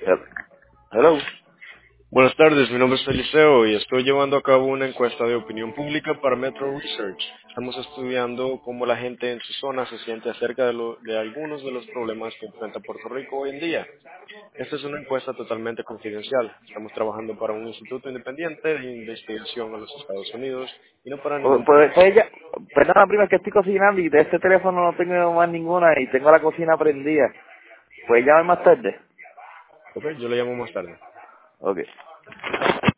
Hello. Buenas tardes, mi nombre es Feliceo y estoy llevando a cabo una encuesta de opinión pública para Metro Research. Estamos estudiando cómo la gente en su zona se siente acerca de algunos de los problemas que enfrenta Puerto Rico hoy en día. Esta es una encuesta totalmente confidencial. Estamos trabajando para un instituto independiente de investigación en los Estados Unidos y no para ningún Pues, periódico. pues ya, perdona, prima, es que estoy cocinando y de este teléfono no tengo más ninguna y tengo la cocina prendida. ¿Puedes llamar más tarde? Ok, yo le llamo más tarde. Ok.